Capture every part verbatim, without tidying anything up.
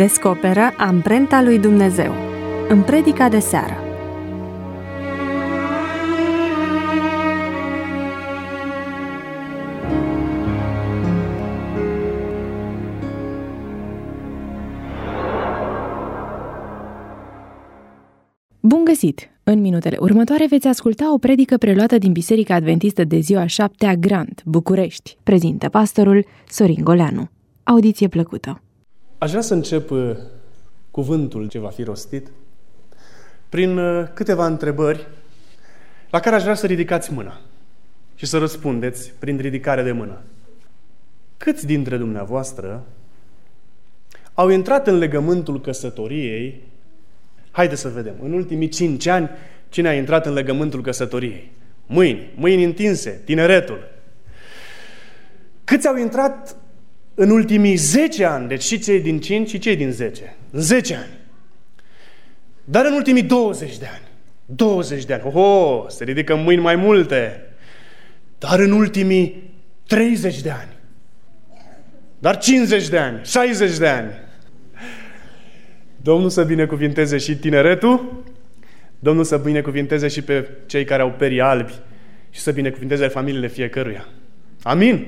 Descoperă amprenta lui Dumnezeu în predica de seară. Bun găsit! În minutele următoare veți asculta o predică preluată din Biserica Adventistă de Ziua Șaptea Grant, București. Prezintă pastorul Sorin Goleanu. Audiție plăcută! Aș vrea să încep uh, cuvântul ce va fi rostit prin uh, câteva întrebări la care aș vrea să ridicați mâna și să răspundeți prin ridicare de mână. Câți dintre dumneavoastră au intrat în legământul căsătoriei? Haideți să vedem. În ultimii cinci ani, cine a intrat în legământul căsătoriei? Mâini, mâini întinse, tineretul. Câți au intrat în ultimii zece ani, deci și cei din cinci și cei din zece. În zece ani. Dar în ultimii douăzeci de ani. douăzeci de ani. Oho, se ridică mâini mai multe. Dar în ultimii treizeci de ani. Dar cincizeci de ani, șaizeci de ani. Domnul să binecuvinteze și tineretul, Domnul să binecuvinteze și pe cei care au perii albi și să binecuvinteze familiile fiecăruia. Amin?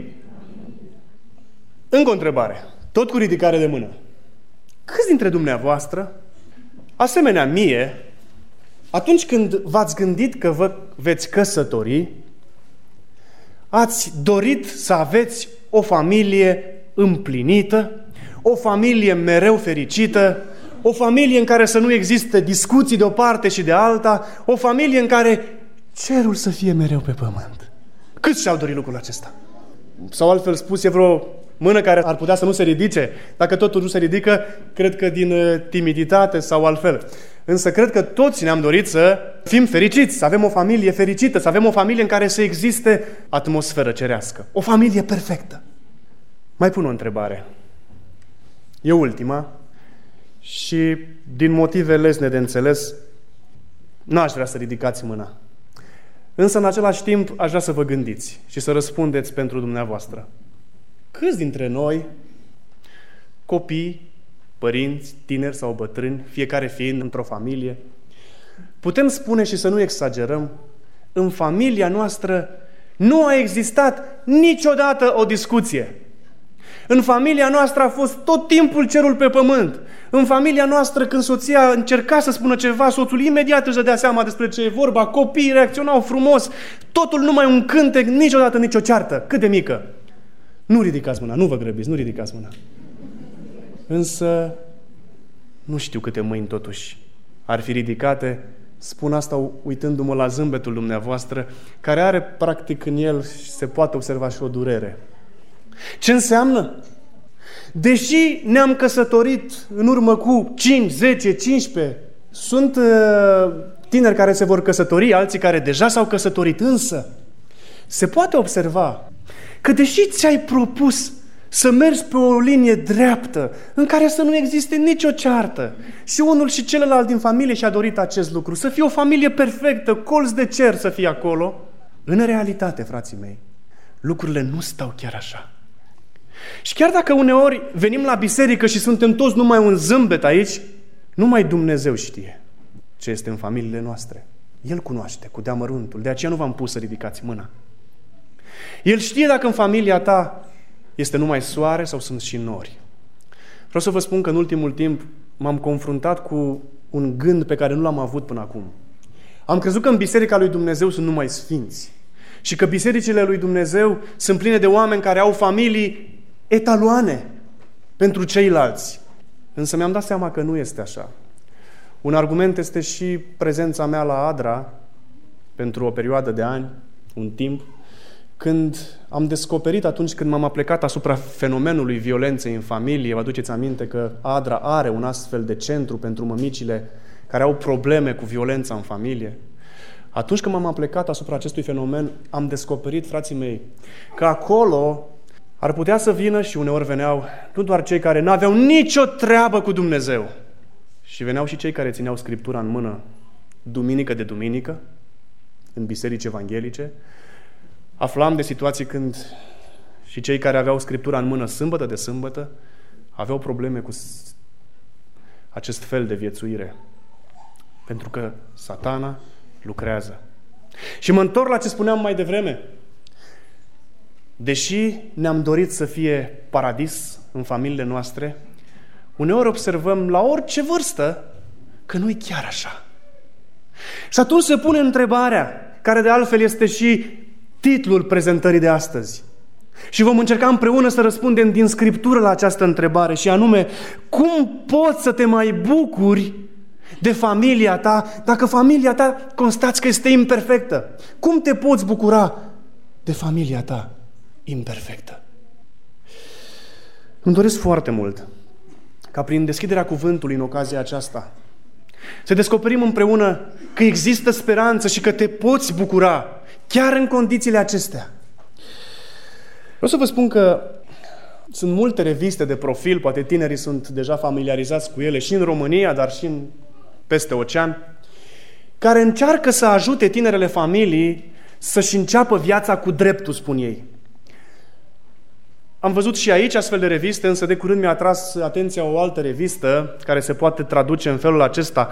Încă o întrebare, tot cu ridicare de mână. Câți dintre dumneavoastră, asemenea mie, atunci când v-ați gândit că vă veți căsători, ați dorit să aveți o familie împlinită, o familie mereu fericită, o familie în care să nu existe discuții de o parte și de alta, o familie în care cerul să fie mereu pe pământ. Câți și-au dorit lucrul acesta? Sau altfel spus, e vreo mână care ar putea să nu se ridice. Dacă totul nu se ridică, cred că din timiditate sau altfel. Însă cred că toți ne-am dorit să fim fericiți, să avem o familie fericită, să avem o familie în care să existe atmosferă cerească. O familie perfectă. Mai pun o întrebare. E ultima. Și din motive lesne de înțeles, n-aș vrea să ridicați mâna. Însă, în același timp, aș vrea să vă gândiți și să răspundeți pentru dumneavoastră. Câți dintre noi, copii, părinți, tineri sau bătrâni, fiecare fiind într-o familie, putem spune și să nu exagerăm, în familia noastră nu a existat niciodată o discuție. În familia noastră a fost tot timpul cerul pe pământ. În familia noastră, când soția încerca să spună ceva, soțul imediat își dădea seama despre ce e vorba, copiii reacționau frumos, totul numai un cântec, niciodată nicio ceartă. Cât de mică? Nu ridicați mâna, nu vă grăbiți, nu ridicați mâna. Însă, nu știu câte mâini totuși ar fi ridicate. Spun asta uitându-mă la zâmbetul dumneavoastră, care are practic în el, se poate observa și o durere. Ce înseamnă? Deși ne-am căsătorit în urmă cu cinci, zece, cincisprezece, sunt uh, tineri care se vor căsători, alții care deja s-au căsătorit, însă se poate observa că deși ți-ai propus să mergi pe o linie dreaptă, în care să nu existe nicio ceartă, și unul și celălalt din familie și-a dorit acest lucru, să fie o familie perfectă, colț de cer să fie acolo, în realitate, frații mei, lucrurile nu stau chiar așa. Și chiar dacă uneori venim la biserică și suntem toți numai un zâmbet aici, numai Dumnezeu știe ce este în familiile noastre. El cunoaște cu deamăruntul, de aceea nu v-am pus să ridicați mâna. El știe dacă în familia ta este numai soare sau sunt și nori. Vreau să vă spun că în ultimul timp m-am confruntat cu un gând pe care nu l-am avut până acum. Am crezut că în Biserica lui Dumnezeu sunt numai sfinți și că bisericile lui Dumnezeu sunt pline de oameni care au familii etaloane pentru ceilalți. Însă mi-am dat seama că nu este așa. Un argument este și prezența mea la Adra pentru o perioadă de ani, un timp, când am descoperit atunci când m-am aplecat asupra fenomenului violenței în familie. Vă aduceți aminte că Adra are un astfel de centru pentru mămicile care au probleme cu violența în familie. Atunci când m-am aplecat asupra acestui fenomen, am descoperit, frații mei, că acolo ar putea să vină, și uneori veneau, nu doar cei care n-aveau nicio treabă cu Dumnezeu, și veneau și cei care țineau Scriptura în mână duminică de duminică, în biserici evanghelice. Aflam de situații când și cei care aveau Scriptura în mână sâmbătă de sâmbătă aveau probleme cu acest fel de viețuire. Pentru că Satana lucrează. Și mă întorc la ce spuneam mai devreme. Deși ne-am dorit să fie paradis în familiile noastre, uneori observăm la orice vârstă că nu e chiar așa. Și atunci se pune întrebarea, care de altfel este și titlul prezentării de astăzi. Și vom încerca împreună să răspundem din Scriptură la această întrebare, și anume, cum poți să te mai bucuri de familia ta dacă familia ta constați că este imperfectă? Cum te poți bucura de familia ta imperfectă? Îmi doresc foarte mult ca prin deschiderea cuvântului în ocazia aceasta să descoperim împreună că există speranță și că te poți bucura chiar în condițiile acestea. Vreau să vă spun că sunt multe reviste de profil, poate tinerii sunt deja familiarizați cu ele și în România, dar și în, peste ocean, care încearcă să ajute tinerele familii să-și înceapă viața cu dreptul, spun ei. Am văzut și aici astfel de reviste, însă de curând mi-a atras atenția o altă revistă care se poate traduce în felul acesta: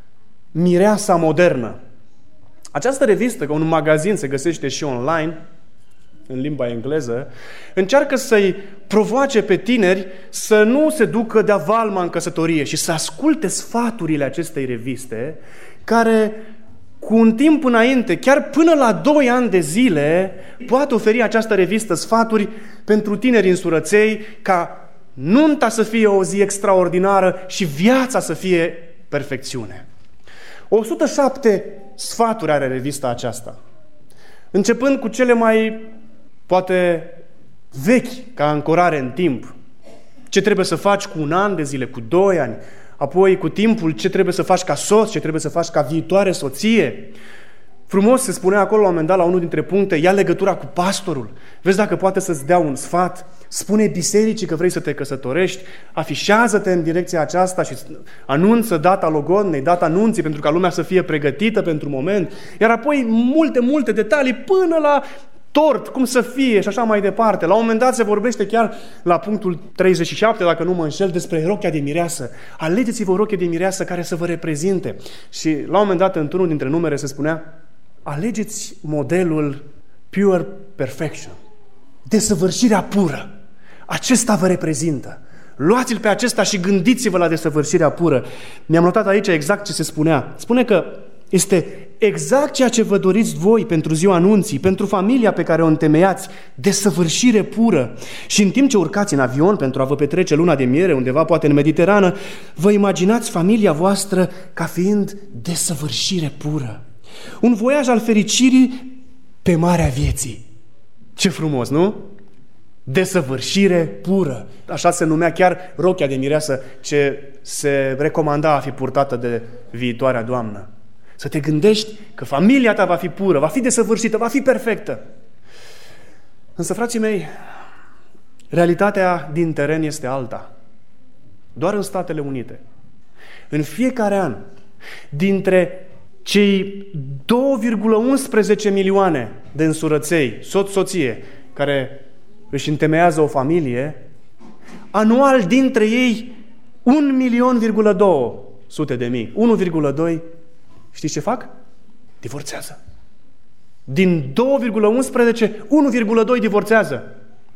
Mireasa modernă. Această revistă, ca un magazin, se găsește și online, în limba engleză, încearcă să-i provoace pe tineri să nu se ducă de-a valma în căsătorie și să asculte sfaturile acestei reviste, care cu un timp înainte, chiar până la doi ani de zile, poate oferi această revistă sfaturi pentru tineri însurăței, ca nunta să fie o zi extraordinară și viața să fie perfecțiune. o sută șapte sfaturi are revista aceasta, începând cu cele mai, poate, vechi ca ancorare în timp. Ce trebuie să faci cu un an de zile, cu doi ani, apoi cu timpul ce trebuie să faci ca soț, ce trebuie să faci ca viitoare soție. Frumos se spunea acolo la un moment dat, la unul dintre puncte, ia legătura cu pastorul, vezi dacă poate să-ți dea un sfat, spune bisericii că vrei să te căsătorești, afișează-te în direcția aceasta și anunță data logodnei, data anunții, pentru ca lumea să fie pregătită pentru moment, iar apoi multe, multe detalii până la tort, cum să fie și așa mai departe. La un moment dat se vorbește chiar la punctul treizeci și șapte, dacă nu mă înșel, despre rochia de mireasă. Alegeți-vă o rochie de mireasă care să vă reprezinte. Și la un moment dat, într-unul dintre numere se spunea: alegeți modelul pure perfection, desăvârșirea pură. Acesta vă reprezintă. Luați-l pe acesta și gândiți-vă la desăvârșirea pură. Mi-am notat aici exact ce se spunea. Spune că este exact ceea ce vă doriți voi pentru ziua anunții, pentru familia pe care o întemeiați, desăvârșire pură. Și în timp ce urcați în avion pentru a vă petrece luna de miere, undeva poate în Mediterană, vă imaginați familia voastră ca fiind desăvârșire pură. Un voiaj al fericirii pe marea vieții. Ce frumos, nu? Desăvârșire pură. Așa se numea chiar rochia de mireasă ce se recomanda a fi purtată de viitoarea doamnă. Să te gândești că familia ta va fi pură, va fi desăvârșită, va fi perfectă. Însă, frații mei, realitatea din teren este alta. Doar în Statele Unite, în fiecare an, dintre cei doi virgulă unsprezece milioane de însurăței, soț-soție, care își întemeiază o familie, anual dintre ei un milion virgulă doi sute de mii, unu virgulă doi, știți ce fac? Divorțează. Din doi virgulă unsprezece, unu virgulă doi divorțează.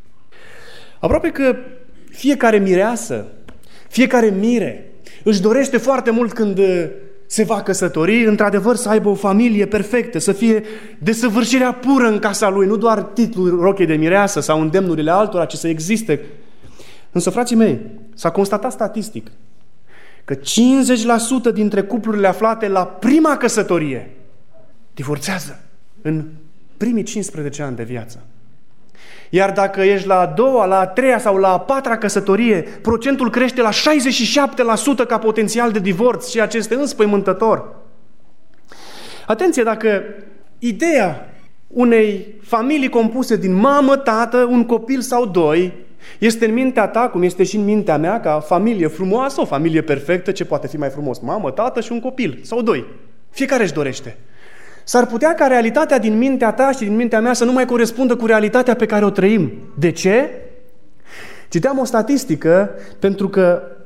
Aproape că fiecare mireasă, fiecare mire își dorește foarte mult când se va căsători, într-adevăr să aibă o familie perfectă, să fie desăvârșirea pură în casa lui, nu doar titlul rochei de mireasă sau îndemnurile altora, ci să existe. Însă, frații mei, s-a constatat statistic că cincizeci la sută dintre cuplurile aflate la prima căsătorie divorțează în primii cincisprezece ani de viață. Iar dacă ești la a doua, la a treia sau la a patra căsătorie, procentul crește la șaizeci și șapte la sută ca potențial de divorț, ceea ce este înspăimântător. Atenție, dacă ideea unei familii compuse din mamă, tată, un copil sau doi este în mintea ta, cum este și în mintea mea, ca familie frumoasă, o familie perfectă, ce poate fi mai frumos? Mamă, tată și un copil sau doi. Fiecare își dorește. S-ar putea ca realitatea din mintea ta și din mintea mea să nu mai corespundă cu realitatea pe care o trăim. De ce? Citeam o statistică, pentru că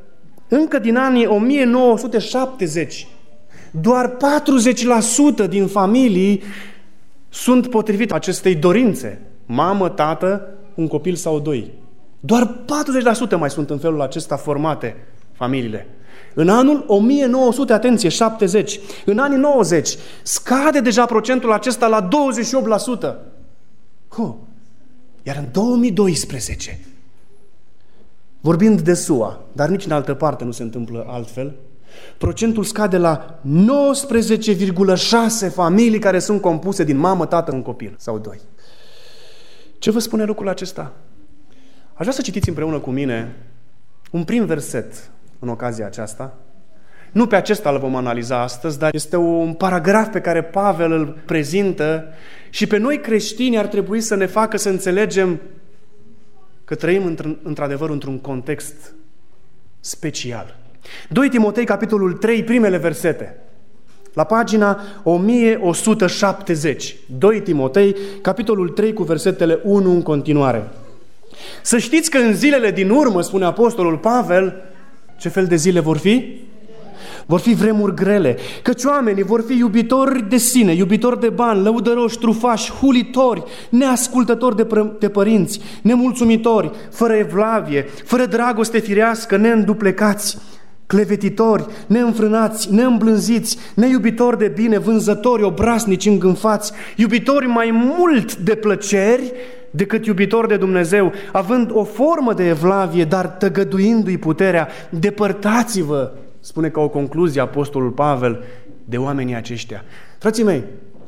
încă din anii o mie nouă sute șaptezeci, doar patruzeci la sută din familii sunt potrivit acestei dorințe. Mamă, tată, un copil sau doi. Doar patruzeci la sută mai sunt în felul acesta formate familiile. În anul o mie nouă sute, atenție, șaptezeci, în anii nouăzeci, scade deja procentul acesta la douăzeci și opt la sută. Huh. Iar în două mii doisprezece, vorbind de S U A, dar nici în altă parte nu se întâmplă altfel, procentul scade la nouăsprezece virgulă șase familii care sunt compuse din mamă, tată, un copil sau doi. Ce vă spune lucrul acesta? Aș vrea să citiți împreună cu mine un prim verset în ocazia aceasta. Nu pe acesta îl vom analiza astăzi, dar este un paragraf pe care Pavel îl prezintă și pe noi creștini ar trebui să ne facă să înțelegem că trăim într-adevăr într-un context special. doi Timotei, capitolul trei, primele versete. La pagina o mie o sută șaptezeci. doi Timotei, capitolul trei, cu versetele unu în continuare. Să știți că în zilele din urmă, spune apostolul Pavel, ce fel de zile vor fi? Vor fi vremuri grele, căci oamenii vor fi iubitori de sine, iubitori de bani, lăudăroși, trufași, hulitori, neascultători de, pr- de părinți, nemulțumitori, fără evlavie, fără dragoste firească, neînduplecați, clevetitori, neînfrânați, neîmblânziți, neiubitori de bine, vânzători, obraznici, îngânfați, iubitori mai mult de plăceri decât iubitori de Dumnezeu, având o formă de evlavie, dar tăgăduindu-i puterea. Depărtați-vă, spune ca o concluzie apostolul Pavel, de oamenii aceștia. Frații mei,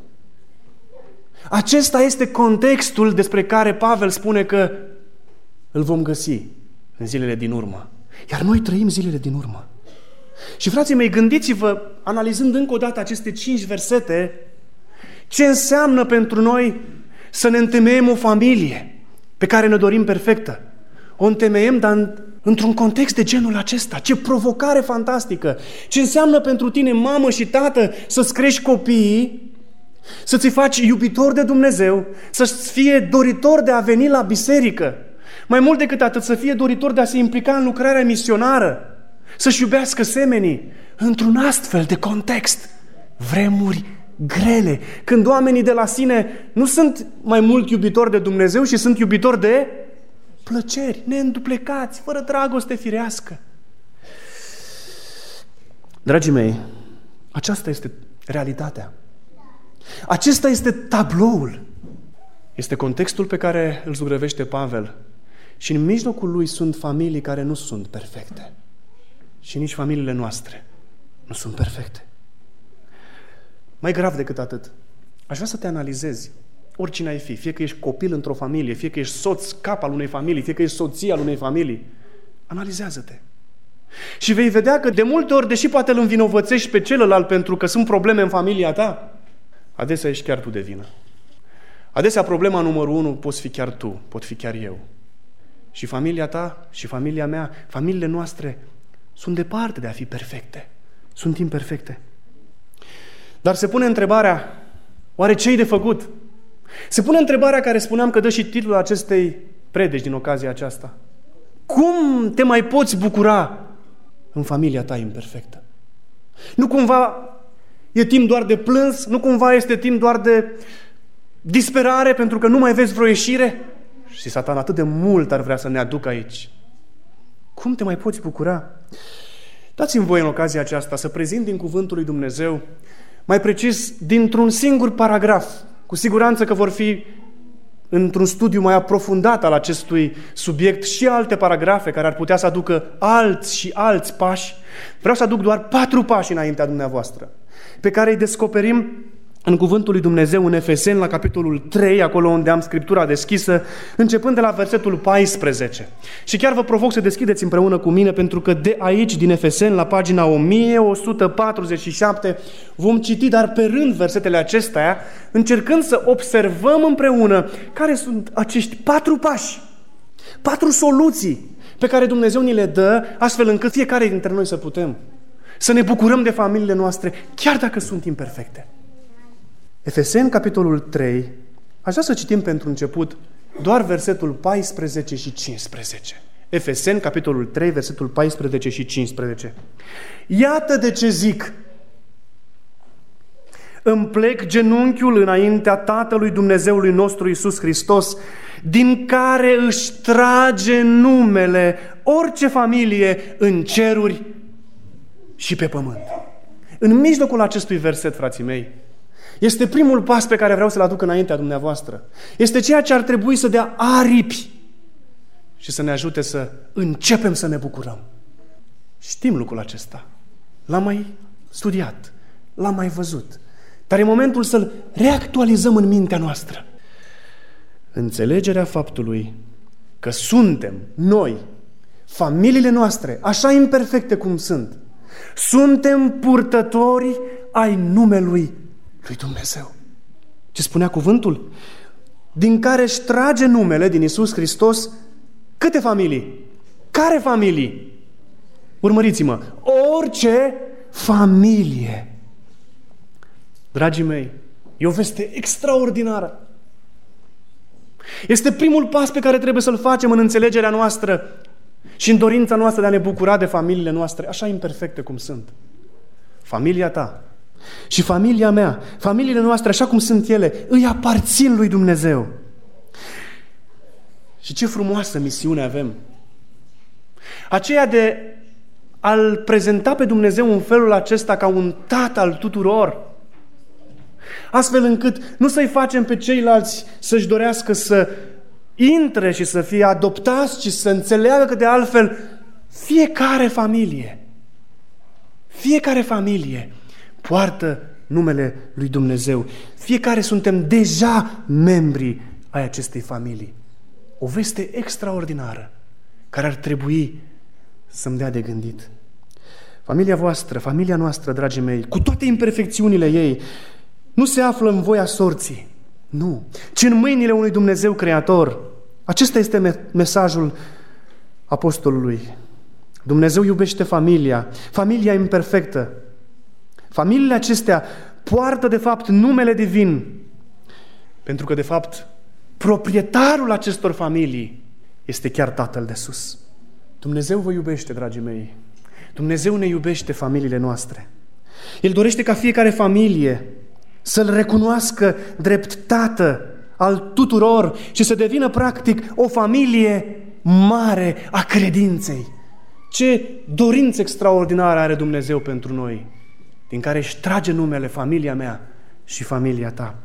acesta este contextul despre care Pavel spune că îl vom găsi în zilele din urmă. Iar noi trăim zilele din urmă. Și frații mei, gândiți-vă, analizând încă o dată aceste cinci versete, ce înseamnă pentru noi să ne întemeiem o familie pe care ne dorim perfectă. O întemeiem, dar într-un context de genul acesta. Ce provocare fantastică! Ce înseamnă pentru tine, mamă și tată, să-ți crești copiii, să-ți faci iubitor de Dumnezeu, să-ți fie doritor de a veni la biserică. Mai mult decât atât, să fie doritor de a se implica în lucrarea misionară, să-și iubească semenii într-un astfel de context. Vremuri grele, când oamenii de la sine nu sunt mai mult iubitori de Dumnezeu și sunt iubitori de plăceri, neînduplecați, fără dragoste firească. Dragii mei, aceasta este realitatea. Acesta este tabloul. Este contextul pe care îl zugrăvește Pavel. Și în mijlocul lui sunt familii care nu sunt perfecte. Și nici familiile noastre nu sunt perfecte. Mai grav decât atât, aș vrea să te analizezi, oricine ai fi, fie că ești copil într-o familie, fie că ești soț, cap al unei familii, fie că ești soție al unei familii, analizează-te. Și vei vedea că de multe ori, deși poate îl învinovățești pe celălalt pentru că sunt probleme în familia ta, adesea ești chiar tu de vină. Adesea problema numărul unu poți fi chiar tu, pot fi chiar eu. Și familia ta și familia mea, familiile noastre sunt departe de a fi perfecte. Sunt imperfecte. Dar se pune întrebarea, oare ce-i de făcut? Se pune întrebarea care spuneam că dă și titlul acestei predici din ocazia aceasta. Cum te mai poți bucura în familia ta imperfectă? Nu cumva e timp doar de plâns? Nu cumva este timp doar de disperare pentru că nu mai vezi vreo ieșire? Și Satan atât de mult ar vrea să ne aducă aici. Cum te mai poți bucura? Dați-mi voie în ocazia aceasta să prezint din Cuvântul lui Dumnezeu, mai precis dintr-un singur paragraf. Cu siguranță că vor fi într-un studiu mai aprofundat al acestui subiect și alte paragrafe care ar putea să aducă alți și alți pași. Vreau să aduc doar patru pași înaintea dumneavoastră, pe care îi descoperim în Cuvântul lui Dumnezeu în Efeseni, la capitolul trei, acolo unde am Scriptura deschisă, începând de la versetul paisprezece. Și chiar vă provoc să deschideți împreună cu mine, pentru că de aici, din Efeseni, la pagina o mie o sută patruzeci și șapte, vom citi, dar pe rând, versetele acestea, încercând să observăm împreună care sunt acești patru pași, patru soluții pe care Dumnezeu ni le dă, astfel încât fiecare dintre noi să putem să ne bucurăm de familiile noastre, chiar dacă sunt imperfecte. Efeseni, capitolul trei, aș vrea să citim pentru început doar versetul paisprezece și cincisprezece. Efeseni, capitolul trei, versetul paisprezece și cincisprezece. Iată de ce zic: îmi plec genunchiul înaintea Tatălui Dumnezeului nostru Iisus Hristos, din care își trage numele orice familie în ceruri și pe pământ. În mijlocul acestui verset, frații mei, este primul pas pe care vreau să-l aduc înaintea dumneavoastră. Este ceea ce ar trebui să dea aripi și să ne ajute să începem să ne bucurăm. Știm lucrul acesta. L-am mai studiat, l-am mai văzut. Dar e momentul să-l reactualizăm în mintea noastră. Înțelegerea faptului că suntem noi, familiile noastre, așa imperfecte cum sunt, suntem purtători ai numelui lui Dumnezeu. Ce spunea cuvântul? Din care își trage numele, din Iisus Hristos, câte familii? Care familii? Urmăriți-mă. Orice familie. Dragii mei, e o veste extraordinară. Este primul pas pe care trebuie să-l facem în înțelegerea noastră și în dorința noastră de a ne bucura de familiile noastre, așa imperfecte cum sunt. Familia ta și familia mea, familiile noastre, așa cum sunt ele, îi aparțin lui Dumnezeu. Și ce frumoasă misiune avem! Aceea de a-L prezenta pe Dumnezeu în felul acesta ca un tată al tuturor, astfel încât nu să-i facem pe ceilalți să-și dorească să intre și să fie adoptați, ci să înțeleagă că de altfel fiecare familie, fiecare familie poartă numele lui Dumnezeu. Fiecare suntem deja membri ai acestei familii. O veste extraordinară care ar trebui să-mi dea de gândit. Familia voastră, familia noastră, dragii mei, cu toate imperfecțiunile ei, nu se află în voia sorții, nu, ci în mâinile unui Dumnezeu creator. Acesta este mesajul apostolului. Dumnezeu iubește familia, familia imperfectă. Familiile acestea poartă de fapt numele divin, pentru că de fapt proprietarul acestor familii este chiar Tatăl de sus. Dumnezeu vă iubește, dragii mei. Dumnezeu ne iubește familiile noastre. El dorește ca fiecare familie să-L recunoască drept Tată al tuturor și să devină practic o familie mare a credinței. Ce dorință extraordinară are Dumnezeu pentru noi, din care își trage numele familia mea și familia ta.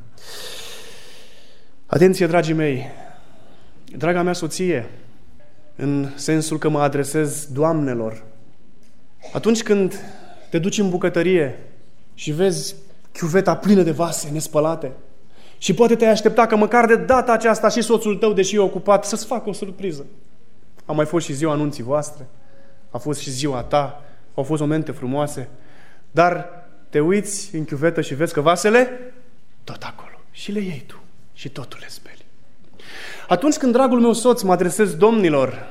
Atenție, dragii mei, draga mea soție, în sensul că mă adresez doamnelor. Atunci când te duci în bucătărie și vezi chiuveta plină de vase nespălate și poate te-ai aștepta că măcar de data aceasta și soțul tău, deși e ocupat, să-ți facă o surpriză. A mai fost și ziua anunții voastre, a fost și ziua ta, au fost momente frumoase, dar te uiți în chiuvetă și vezi că vasele tot acolo și le iei tu și totul le speli. Atunci când, dragul meu soț, mă adresez domnilor,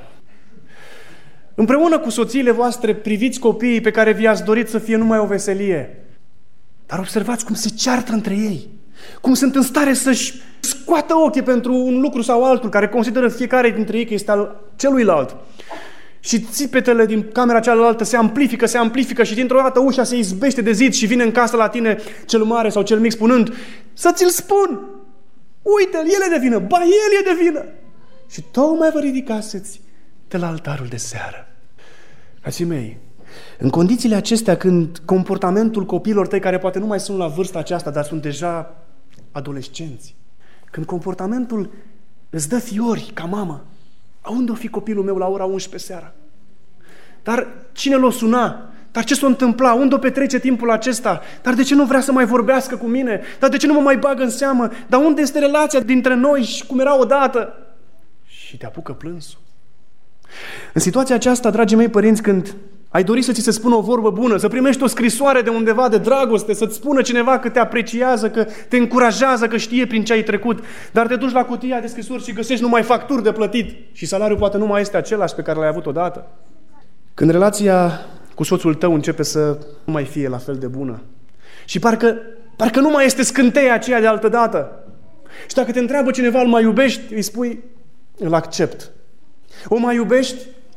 împreună cu soțiile voastre priviți copiii pe care vi-ați dorit să fie numai o veselie, dar observați cum se ceartă între ei, cum sunt în stare să-și scoată ochii pentru un lucru sau altul, care consideră fiecare dintre ei că este al celuilalt. Și țipetele din camera cealaltă se amplifică, se amplifică și dintr-o dată ușa se izbește de zid și vine în casă la tine cel mare sau cel mic spunând: să ți-l spun! Uite-l, el e de vină, ba el e de vină! Și tocmai vă ridicaseți de la altarul de seară. Frații mei, în condițiile acestea, când comportamentul copiilor tăi, care poate nu mai sunt la vârsta aceasta, dar sunt deja adolescenți, când comportamentul îți dă fiori ca mamă, a unde o fi copilul meu la ora unsprezece seara? Dar cine l-o suna? Dar ce s-o întâmpla? Unde o petrece timpul acesta? Dar de ce nu vrea să mai vorbească cu mine? Dar de ce nu mă mai bagă în seamă? Dar unde este relația dintre noi și cum era odată? Și te apucă plânsul. În situația aceasta, dragii mei părinți, când ai dori să ți se spună o vorbă bună, să primești o scrisoare de undeva de dragoste, să-ți spună cineva că te apreciază, că te încurajează, că știe prin ce ai trecut, dar te duci la cutia de scrisori și găsești numai facturi de plătit și salariul poate nu mai este același pe care l-ai avut odată. Când relația cu soțul tău începe să nu mai fie la fel de bună și parcă, parcă nu mai este scânteia aceea de altă dată, și dacă te întreabă cineva, îl mai iubești, îi spui: îl accept. O mai iubești?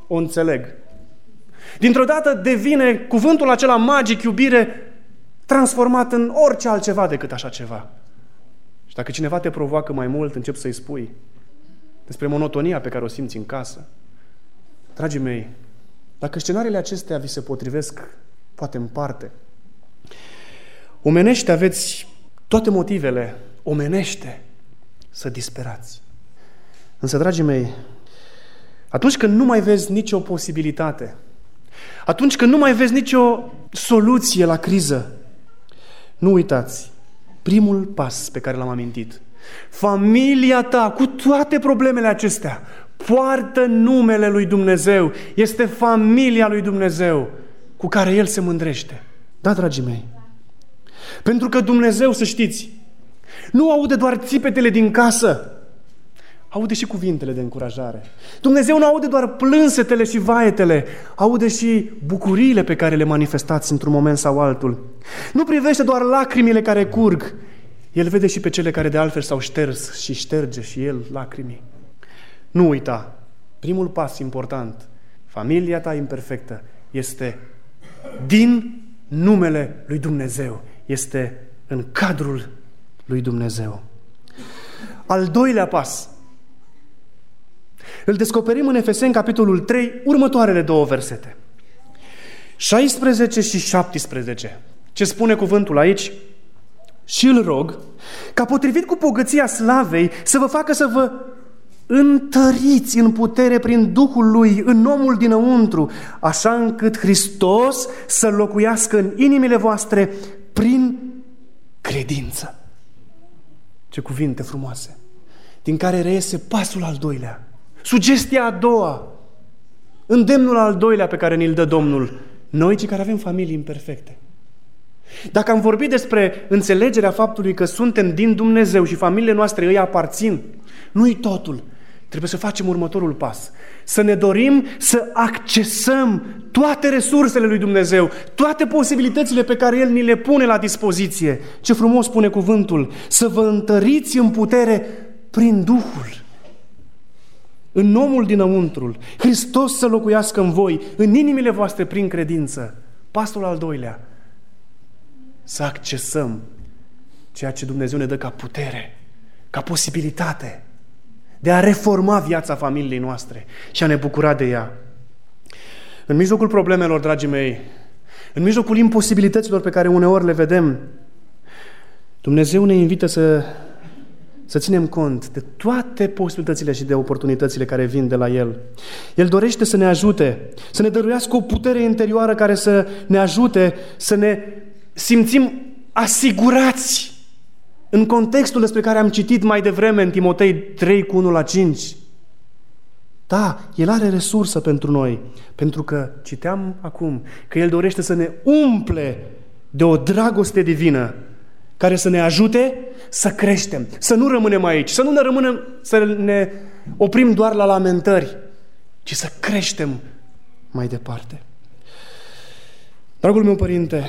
o înțeleg. Dintr-o dată devine cuvântul acela magic, iubire, transformat în orice altceva decât așa ceva. Și dacă cineva te provoacă mai mult, încep să-i spui despre monotonia pe care o simți în casă. Dragii mei, dacă scenariile acestea vi se potrivesc, poate în parte, omenește aveți toate motivele, omenește, să disperați. Însă, dragii mei, atunci când nu mai vezi nicio posibilitate, atunci când nu mai vezi nicio soluție la criză, nu uitați primul pas pe care l-am amintit. Familia ta, cu toate problemele acestea, poartă numele lui Dumnezeu. Este familia lui Dumnezeu cu care El se mândrește. Da, dragii mei? Pentru că Dumnezeu, să știți, nu aude doar țipetele din casă, aude și cuvintele de încurajare. Dumnezeu nu aude doar plânsetele și vaetele, aude și bucuriile pe care le manifestați într-un moment sau altul. Nu privește doar lacrimile care curg, El vede și pe cele care de altfel s-au șters și șterge și El lacrimii. Nu uita, primul pas important, familia ta imperfectă este din numele lui Dumnezeu, este în cadrul lui Dumnezeu. Al doilea pas îl descoperim în Efeseni, capitolul trei, următoarele două versete. șaisprezece și șaptesprezece. Ce spune cuvântul aici? Și îl rog, ca potrivit cu bogăția slavei, să vă facă să vă întăriți în putere prin Duhul Lui, în omul dinăuntru, așa încât Hristos să locuiască în inimile voastre prin credință. Ce cuvinte frumoase! Din care reiese pasul al doilea, sugestia a doua, îndemnul al doilea pe care ni-l dă Domnul, noi cei care avem familii imperfecte. Dacă am vorbit despre înțelegerea faptului că suntem din Dumnezeu și familiile noastre îi aparțin, nu-i totul. Trebuie să facem următorul pas. Să ne dorim să accesăm toate resursele lui Dumnezeu, toate posibilitățile pe care El ni le pune la dispoziție. Ce frumos spune cuvântul! Să vă întăriți în putere prin Duhul. În omul dinăuntrul, Hristos să locuiască în voi, în inimile voastre prin credință. Pasul al doilea. Să accesăm ceea ce Dumnezeu ne dă ca putere, ca posibilitate de a reforma viața familiei noastre și a ne bucura de ea. În mijlocul problemelor, dragii mei, în mijlocul imposibilităților pe care uneori le vedem, Dumnezeu ne invită să, să ținem cont de toate posibilitățile și de oportunitățile care vin de la El. El dorește să ne ajute, să ne dăruiască o putere interioară care să ne ajute să ne simțim asigurați în contextul despre care am citit mai devreme în Timotei trei, cu unu la cinci. Da, El are resursă pentru noi, pentru că citeam acum că El dorește să ne umple de o dragoste divină care să ne ajute să creștem, să nu rămânem aici, să nu ne rămânem, să ne oprim doar la lamentări, ci să creștem mai departe. Dragul meu părinte,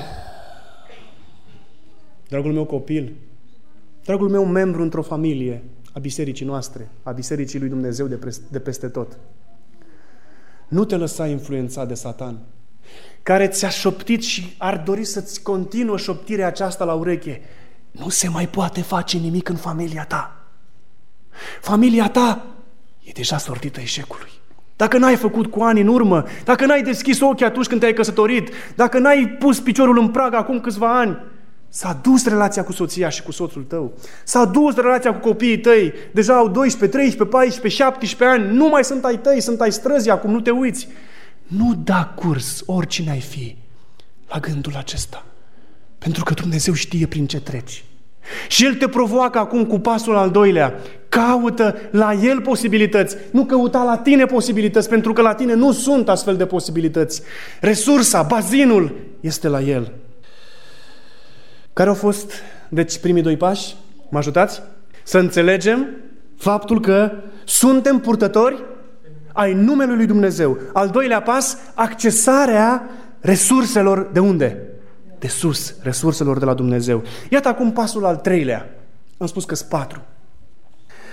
dragul meu copil, dragul meu membru într-o familie a bisericii noastre, a bisericii lui Dumnezeu de, pre- de peste tot, nu te lăsa influențat de Satan, care ți-a șoptit și ar dori să-ți continuă șoptirea aceasta la ureche. Nu se mai poate face nimic în familia ta. Familia ta e deja sortită eșecului. Dacă n-ai făcut cu ani în urmă, dacă n-ai deschis ochii atunci când te-ai căsătorit, dacă n-ai pus piciorul în prag acum câțiva ani, s-a dus relația cu soția și cu soțul tău. S-a dus relația cu copiii tăi. Deja au doisprezece, treisprezece, paisprezece, șaptesprezece ani. Nu mai sunt ai tăi, sunt ai străzii acum, nu te uiți. Nu da curs, oricine ai fi, la gândul acesta. Pentru că Dumnezeu știe prin ce treci. Și El te provoacă acum cu pasul al doilea. Caută la El posibilități. Nu căuta la tine posibilități, pentru că la tine nu sunt astfel de posibilități. Resursa, bazinul este la El. Care au fost, deci, primii doi pași? Mă ajutați? Să înțelegem faptul că suntem purtători ai numelui lui Dumnezeu. Al doilea pas, accesarea resurselor de unde? De sus, resurselor de la Dumnezeu. Iată acum pasul al treilea. Am spus că sunt patru.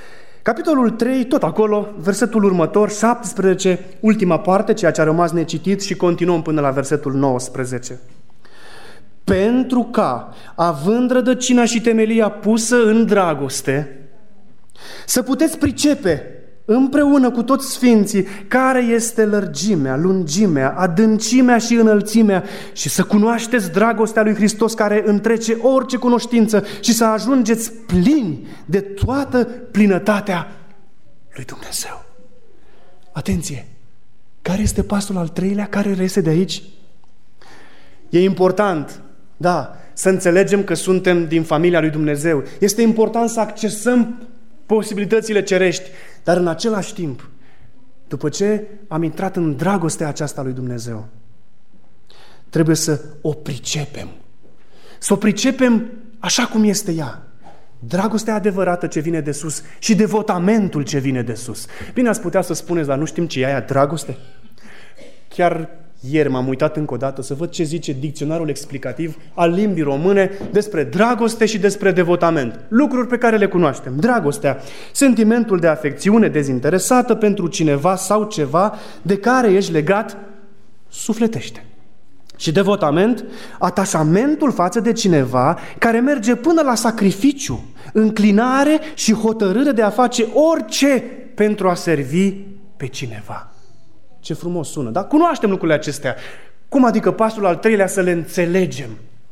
Capitolul trei, tot acolo, versetul următor, șaptesprezece, ultima parte, ceea ce a rămas necitit și continuăm până la versetul nouăsprezece. Pentru ca, având rădăcina și temelia pusă în dragoste, să puteți pricepe împreună cu toți sfinții care este lărgimea, lungimea, adâncimea și înălțimea și să cunoașteți dragostea lui Hristos care întrece orice cunoștință și să ajungeți plini de toată plinătatea lui Dumnezeu. Atenție! Care este pasul al treilea? Care reiese de aici? E important, da, să înțelegem că suntem din familia lui Dumnezeu. Este important să accesăm posibilitățile cerești, dar în același timp, după ce am intrat în dragostea aceasta lui Dumnezeu, trebuie să o pricepem. Să o pricepem așa cum este ea. Dragostea adevărată ce vine de sus și devotamentul ce vine de sus. Bine ați putea să spuneți, dar nu știm ce e aia dragoste? Chiar ieri m-am uitat încă o dată să văd ce zice dicționarul explicativ al limbii române despre dragoste și despre devotament. Lucruri pe care le cunoaștem. Dragostea, sentimentul de afecțiune dezinteresată pentru cineva sau ceva de care ești legat sufletește. Și devotament, atașamentul față de cineva care merge până la sacrificiu, înclinare și hotărâre de a face orice pentru a servi pe cineva. Ce frumos sună, dar cunoaștem lucrurile acestea. Cum adică pasul al treilea să le înțelegem?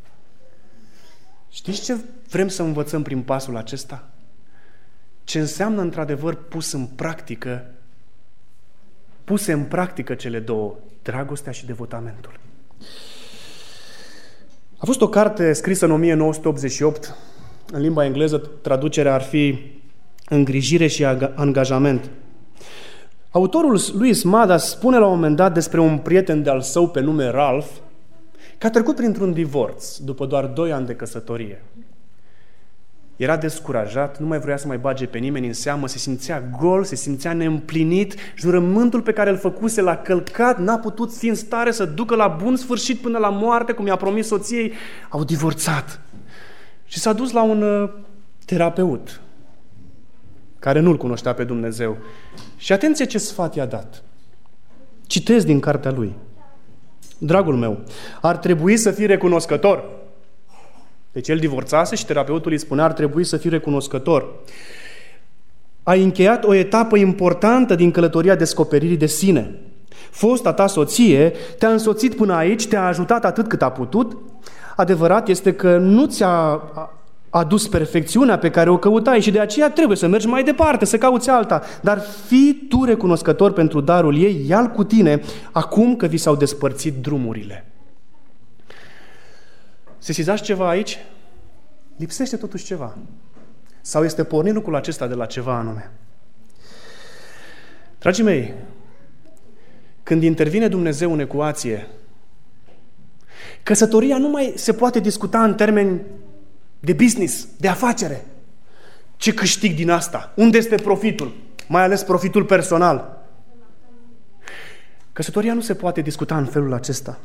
Știți ce vrem să învățăm prin pasul acesta? Ce înseamnă într-adevăr pus în practică, puse în practică cele două, dragostea și devotamentul. A fost o carte scrisă în o mie nouă sute optzeci și opt, în limba engleză traducerea ar fi Îngrijire și angajament. Autorul lui Smadas spune la un moment dat despre un prieten de-al său pe nume Ralph, că a trecut printr-un divorț după doar doi ani de căsătorie. Era descurajat, nu mai vrea să mai bage pe nimeni în seamă, se simțea gol, se simțea neîmplinit, jurământul pe care îl făcuse l-a călcat, n-a putut fi în stare să ducă la bun sfârșit până la moarte, cum i-a promis soției, au divorțat. Și s-a dus la un uh, terapeut, care nu-L cunoștea pe Dumnezeu. Și atenție ce sfat i-a dat. Citez din cartea lui. Dragul meu, ar trebui să fii recunoscător. Deci el divorțase și terapeutul îi spunea, ar trebui să fii recunoscător. Ai încheiat o etapă importantă din călătoria descoperirii de sine. Fosta ta soție te-a însoțit până aici, te-a ajutat atât cât a putut. Adevărat este că nu ți-a adus perfecțiunea pe care o căutai și de aceea trebuie să mergi mai departe, să cauți alta. Dar fii tu recunoscător pentru darul ei, ia-l cu tine, acum că vi s-au despărțit drumurile. Sesizați ceva aici? Lipsește totuși ceva. Sau este pornit lucrul acesta de la ceva anume? Dragii mei, când intervine Dumnezeu în ecuație, căsătoria nu mai se poate discuta în termeni de business, de afacere. Ce câștig din asta? Unde este profitul? Mai ales profitul personal. Căsătoria nu se poate discuta în felul acesta.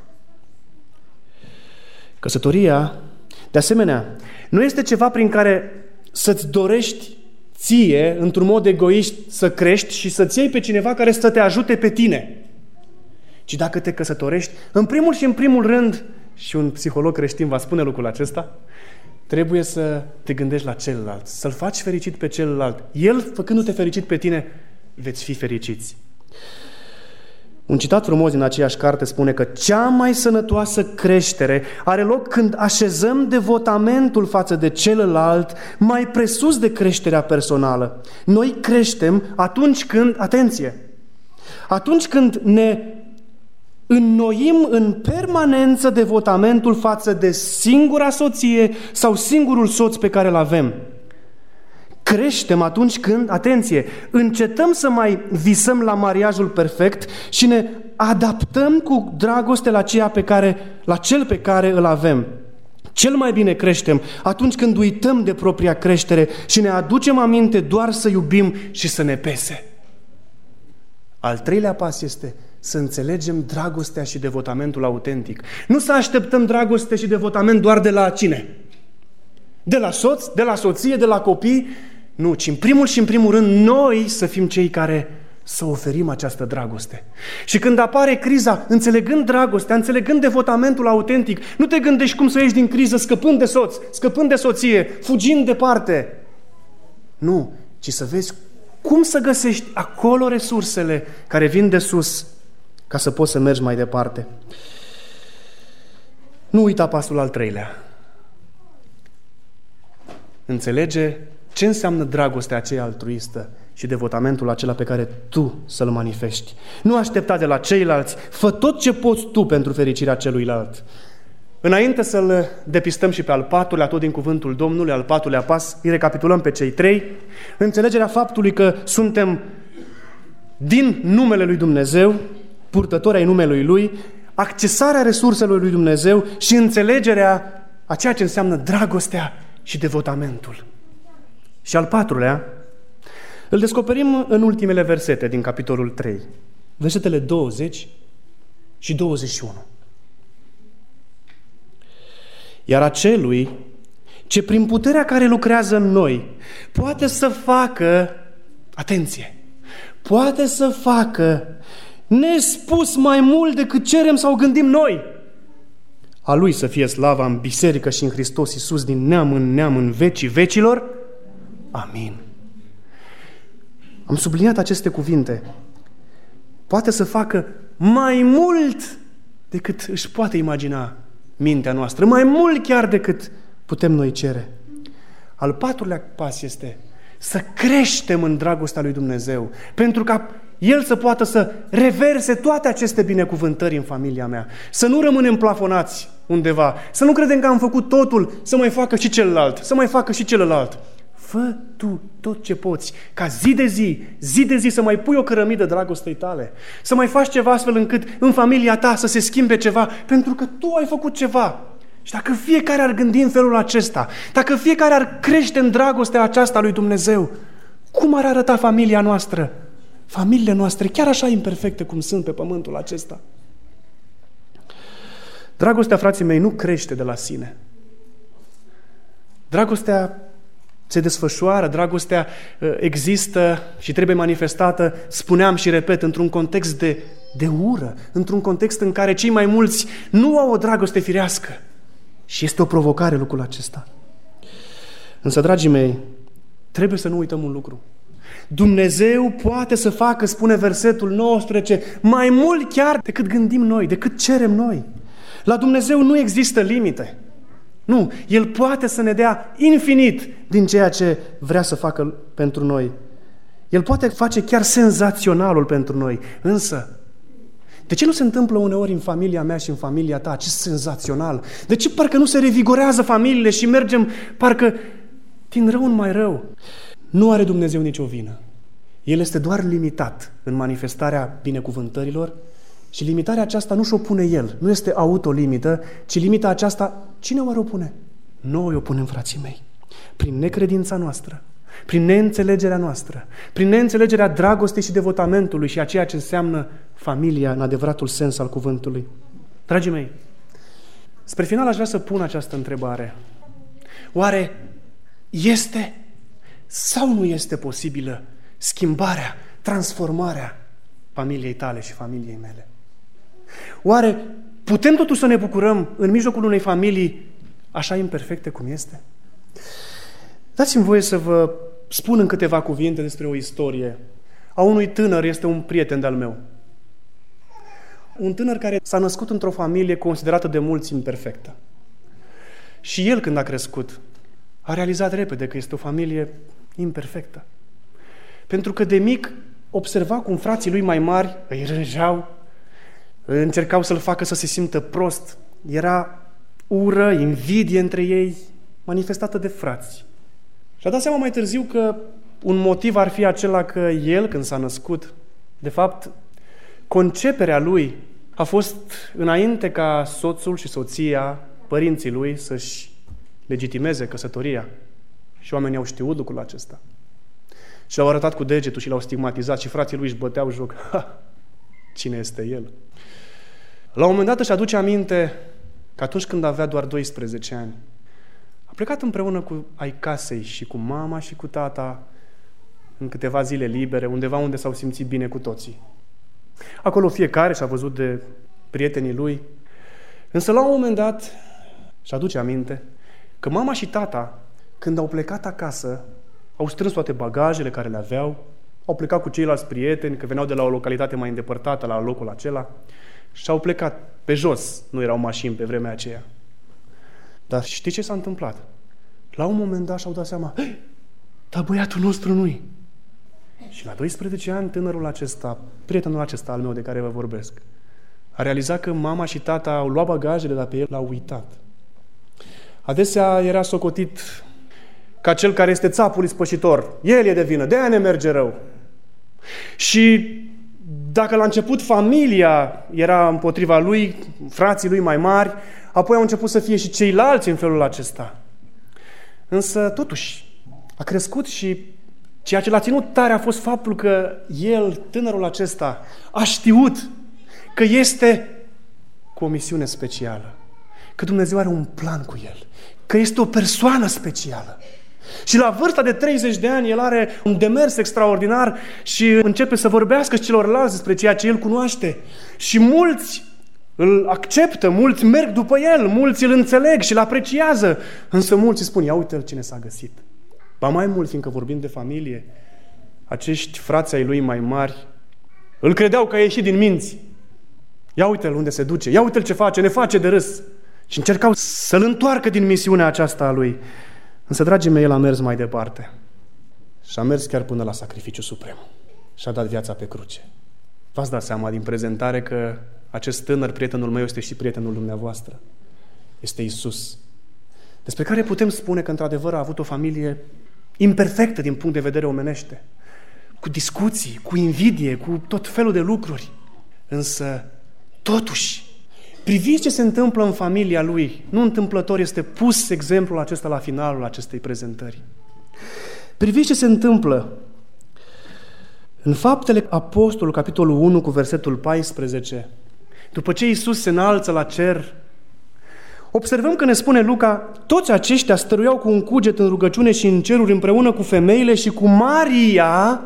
Căsătoria, de asemenea, nu este ceva prin care să-ți dorești ție, într-un mod egoist, să crești și să-ți iei pe cineva care să te ajute pe tine. Ci dacă te căsătorești, în primul și în primul rând, și un psiholog creștin va spune lucrul acesta, trebuie să te gândești la celălalt, să-l faci fericit pe celălalt. El, făcându-te fericit pe tine, veți fi fericiți. Un citat frumos din aceeași carte spune că cea mai sănătoasă creștere are loc când așezăm devotamentul față de celălalt mai presus de creșterea personală. Noi creștem atunci când, atenție, atunci când ne înnoim în permanență devotamentul față de singura soție sau singurul soț pe care îl avem. Creștem atunci când, atenție, încetăm să mai visăm la mariajul perfect și ne adaptăm cu dragoste la, ceea pe care, la cel pe care îl avem. Cel mai bine creștem atunci când uităm de propria creștere și ne aducem aminte doar să iubim și să ne pese. Al treilea pas este să înțelegem dragostea și devotamentul autentic. Nu să așteptăm dragoste și devotament doar de la cine? De la soț, de la soție, de la copii? Nu, ci în primul și în primul rând noi să fim cei care să oferim această dragoste. Și când apare criza, înțelegând dragostea, înțelegând devotamentul autentic, nu te gândești cum să ieși din criză scăpând de soț, scăpând de soție, fugind departe. Nu, ci să vezi cum să găsești acolo resursele care vin de sus ca să poți să mergi mai departe. Nu uita pasul al treilea. Înțelege ce înseamnă dragostea aceea altruistă și devotamentul acela pe care tu să-l manifesti. Nu aștepta de la ceilalți, fă tot ce poți tu pentru fericirea celuilalt. Înainte să-l depistăm și pe al patrulea, tot din cuvântul Domnului, al patrulea pas, îi recapitulăm pe cei trei. Înțelegerea faptului că suntem din numele lui Dumnezeu, purtători ai numelui Lui, accesarea resurselor lui Dumnezeu și înțelegerea a ceea ce înseamnă dragostea și devotamentul. Și al patrulea, îl descoperim în ultimele versete din capitolul trei, versetele douăzeci și douăzeci și unu. Iar acelui ce prin puterea care lucrează în noi poate să facă, atenție, poate să facă nespus mai mult decât cerem sau gândim noi. A Lui să fie slava în biserică și în Hristos Iisus din neam în neam în vecii vecilor. Amin. Am subliniat aceste cuvinte. Poate să facă mai mult decât își poate imagina mintea noastră, mai mult chiar decât putem noi cere. Al patrulea pas este să creștem în dragostea lui Dumnezeu, pentru ca El să poată să reverse toate aceste binecuvântări în familia mea. Să nu rămânem plafonați undeva, să nu credem că am făcut totul, să mai facă și celălalt, să mai facă și celălalt. Fă tu tot ce poți, ca zi de zi, zi de zi să mai pui o cărămidă dragostei tale, să mai faci ceva astfel încât în familia ta să se schimbe ceva, pentru că tu ai făcut ceva. Și dacă fiecare ar gândi în felul acesta, dacă fiecare ar crește în dragostea aceasta lui Dumnezeu, cum ar arăta familia noastră? Familiile noastre, chiar așa imperfecte cum sunt pe pământul acesta. Dragostea, frații mei, nu crește de la sine. Dragostea se desfășoară, dragostea există și trebuie manifestată, spuneam și repet, într-un context de, de ură, într-un context în care cei mai mulți nu au o dragoste firească. Și este o provocare lucrul acesta. Însă, dragii mei, trebuie să nu uităm un lucru. Dumnezeu poate să facă, spune versetul nouăsprezece, mai mult chiar decât gândim noi, decât cerem noi. La Dumnezeu nu există limite. Nu, El poate să ne dea infinit din ceea ce vrea să facă pentru noi. El poate face chiar senzaționalul pentru noi. Însă, de ce nu se întâmplă uneori în familia mea și în familia ta acest senzațional? De ce parcă nu se revigorează familiile și mergem parcă din rău în mai rău? Nu are Dumnezeu nicio vină. El este doar limitat în manifestarea binecuvântărilor și limitarea aceasta nu și-o pune El. Nu este autolimită, ci limita aceasta, cine o ar opune? Noi o punem, frații mei, prin necredința noastră, prin neînțelegerea noastră, prin neînțelegerea dragostei și devotamentului și a ceea ce înseamnă familia în adevăratul sens al cuvântului. Dragii mei, spre final aș vrea să pun această întrebare. Oare este sau nu este posibilă schimbarea, transformarea familiei tale și familiei mele? Oare putem totuși să ne bucurăm în mijlocul unei familii așa imperfecte cum este? Dați-mi voie să vă spun în câteva cuvinte despre o istorie a unui tânăr, este un prieten de-al meu. Un tânăr care s-a născut într-o familie considerată de mulți imperfectă. Și el, când a crescut, a realizat repede că este o familie imperfectă. Pentru că de mic observa cum frații lui mai mari îi rânjeau, încercau să-l facă să se simtă prost. Era ură, invidie între ei, manifestată de frați. Și-a dat seama mai târziu că un motiv ar fi acela că el, când s-a născut, de fapt, conceperea lui a fost înainte ca soțul și soția, părinții lui, să-și legitimeze căsătoria. Și oamenii au știut lucrul acesta. Și l-au arătat cu degetul și l-au stigmatizat și frații lui își băteau joc. Ha! Cine este el? La un moment dat își aduce aminte că atunci când avea doar doisprezece ani, A plecat împreună cu ai casei și cu mama și cu tata în câteva zile libere, undeva unde s-au simțit bine cu toții. Acolo fiecare și-a văzut de prietenii lui. Însă la un moment dat și aduce aminte că mama și tata, când au plecat acasă, au strâns toate bagajele care le aveau, au plecat cu ceilalți prieteni, că veneau de la o localitate mai îndepărtată la locul acela, și au plecat pe jos. Nu erau mașini pe vremea aceea. Dar știi ce s-a întâmplat? La un moment dat și-au dat seama, dar băiatul nostru nu-i. Și la doisprezece ani, tânărul acesta, prietenul acesta al meu de care vă vorbesc, a realizat că mama și tata au luat bagajele, dar pe el l-au uitat. Adesea era socotit ca cel care este țapul ispășitor. El e de vină, de-aia ne merge rău. Și dacă la început familia era împotriva lui, frații lui mai mari, apoi au început să fie și ceilalți în felul acesta. Însă, totuși, a crescut și ceea ce l-a ținut tare a fost faptul că el, tânărul acesta, a știut că este cu o misiune specială, că Dumnezeu are un plan cu el, că este o persoană specială. Și la vârsta de treizeci de ani, el are un demers extraordinar și începe să vorbească celorlalți despre ceea ce el cunoaște. Și mulți îl acceptă, mulți merg după el, mulți îl înțeleg și îl apreciază. Însă mulți îi spun, ia uite-l cine s-a găsit. Ba mai mult, fiindcă vorbim de familie, acești frați ai lui mai mari îl credeau că a ieșit din minți. Ia uite-l unde se duce, ia uite-l ce face, ne face de râs. Și încercau să-l întoarcă din misiunea aceasta a lui. Însă, dragii mei, el a mers mai departe. Și a mers chiar până la sacrificiu suprem. Și a dat viața pe cruce. V-ați dat seama din prezentare că acest tânăr, prietenul meu, este și prietenul dumneavoastră. Este Iisus. Despre care putem spune că, într-adevăr, a avut o familie imperfectă din punct de vedere omenește. Cu discuții, cu invidie, cu tot felul de lucruri. Însă, totuși, priviți ce se întâmplă în familia lui. Nu întâmplător este pus exemplul acesta la finalul acestei prezentări. Priviți ce se întâmplă în Faptele Apostolului, capitolul unu, cu versetul paisprezece. După ce Iisus se înalță la cer, observăm că ne spune Luca, toți aceștia stăruiau cu un cuget în rugăciune și în ceruri împreună cu femeile și cu Maria,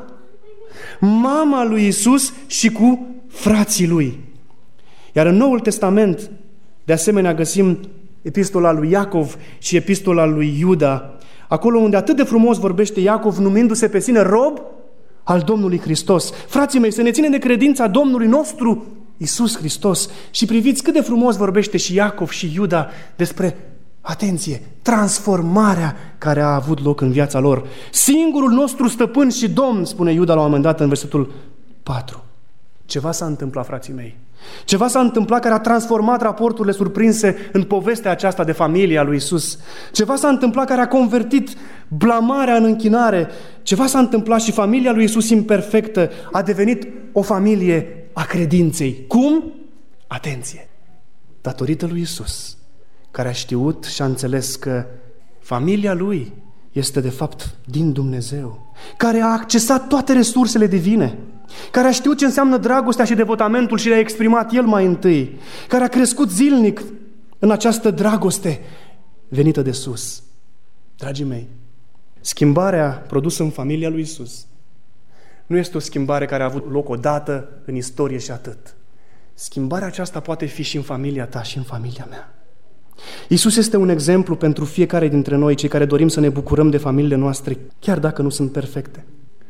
mama lui Iisus, și cu frații lui. Iar în Noul Testament, de asemenea, găsim epistola lui Iacov și epistola lui Iuda, acolo unde atât de frumos vorbește Iacov, numindu-se pe sine rob al Domnului Hristos. Frații mei, să ne ținem de credința Domnului nostru Iisus Hristos și priviți cât de frumos vorbește și Iacov și Iuda despre, atenție, transformarea care a avut loc în viața lor. Singurul nostru stăpân și Domn, spune Iuda la un moment dat în versetul patru. Ceva s-a întâmplat, frații mei. Ceva s-a întâmplat care a transformat raporturile surprinse în povestea aceasta de familia lui Iisus. Ceva s-a întâmplat care a convertit blamarea în închinare. Ceva s-a întâmplat și familia lui Iisus imperfectă a devenit o familie a credinței. Cum? Atenție! Datorită lui Iisus, care a știut și a înțeles că familia lui este de fapt din Dumnezeu, care a accesat toate resursele divine, care a știut ce înseamnă dragostea și devotamentul și le-a exprimat el mai întâi, care a crescut zilnic în această dragoste venită de sus. Dragii mei, schimbarea produsă în familia lui Iisus nu este o schimbare care a avut loc odată în istorie și atât. Schimbarea aceasta poate fi și în familia ta și în familia mea. Iisus este un exemplu pentru fiecare dintre noi, cei care dorim să ne bucurăm de familiile noastre, chiar dacă nu sunt perfecte.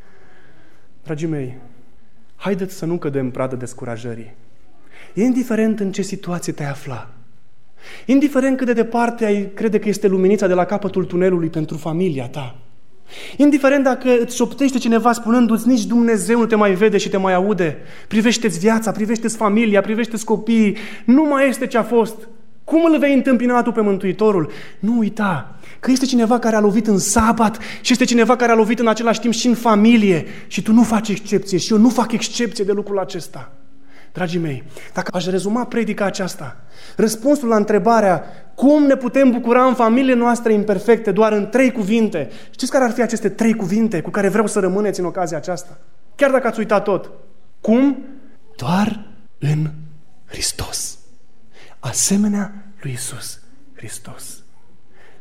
Dragii mei, haideți să nu cădem pradă descurajării. Indiferent în ce situație te-ai afla, indiferent cât de departe ai crede că este luminița de la capătul tunelului pentru familia ta, indiferent dacă îți șoptește cineva spunându-ți nici Dumnezeu nu te mai vede și te mai aude, privește-ți viața, privește-ți familia, privește-ți copiii, nu mai este ce a fost. Cum îl vei întâmpina tu pe Mântuitorul? Nu uita că este cineva care a lovit în sabat și este cineva care a lovit în același timp și în familie și tu nu faci excepție și eu nu fac excepție de lucrul acesta. Dragii mei, dacă aș rezuma predica aceasta, răspunsul la întrebarea cum ne putem bucura în familiile noastre imperfecte doar în trei cuvinte, știți care ar fi aceste trei cuvinte cu care vreau să rămâneți în ocazia aceasta? Chiar dacă ați uitat tot. Cum? Doar în Hristos. Asemenea lui Iisus Hristos.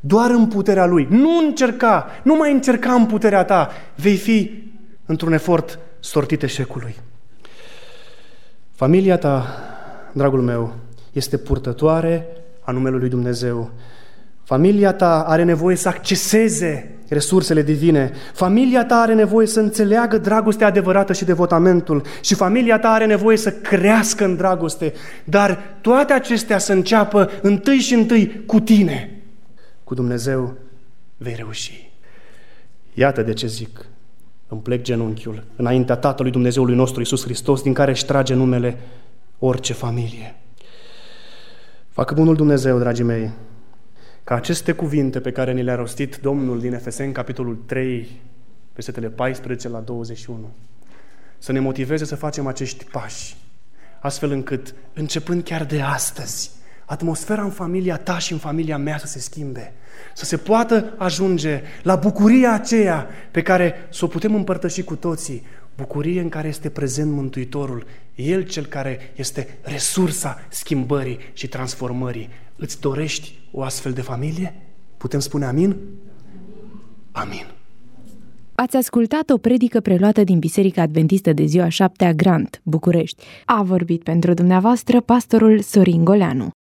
doar în puterea Lui. Nu încerca, nu mai încerca în puterea ta. Vei fi într-un efort sortit eșecului. Familia ta, dragul meu, este purtătoare a numelui lui Dumnezeu. Familia ta are nevoie să acceseze resursele divine. Familia ta are nevoie să înțeleagă dragostea adevărată și devotamentul. Și familia ta are nevoie să crească în dragoste. Dar toate acestea să înceapă întâi și întâi cu tine. Cu Dumnezeu vei reuși. Iată de ce zic. Îmi plec genunchiul înaintea Tatălui Dumnezeului nostru Iisus Hristos, din care își trage numele orice familie. Facă bunul Dumnezeu, dragii mei, ca aceste cuvinte pe care ni le-a rostit Domnul din Efeseni, capitolul trei, versetele paisprezece la douăzeci și unu, să ne motiveze să facem acești pași, astfel încât, începând chiar de astăzi, atmosfera în familia ta și în familia mea să se schimbe, să se poată ajunge la bucuria aceea pe care să o putem împărtăși cu toții, bucurie în care este prezent Mântuitorul, El cel care este resursa schimbării și transformării. Îți dorești o astfel de familie? Putem spune amin? Amin. Ați ascultat o predică preluată din Biserica Adventistă de Ziua șaptea Grant, București. A vorbit pentru dumneavoastră pastorul Sorin Goleanu.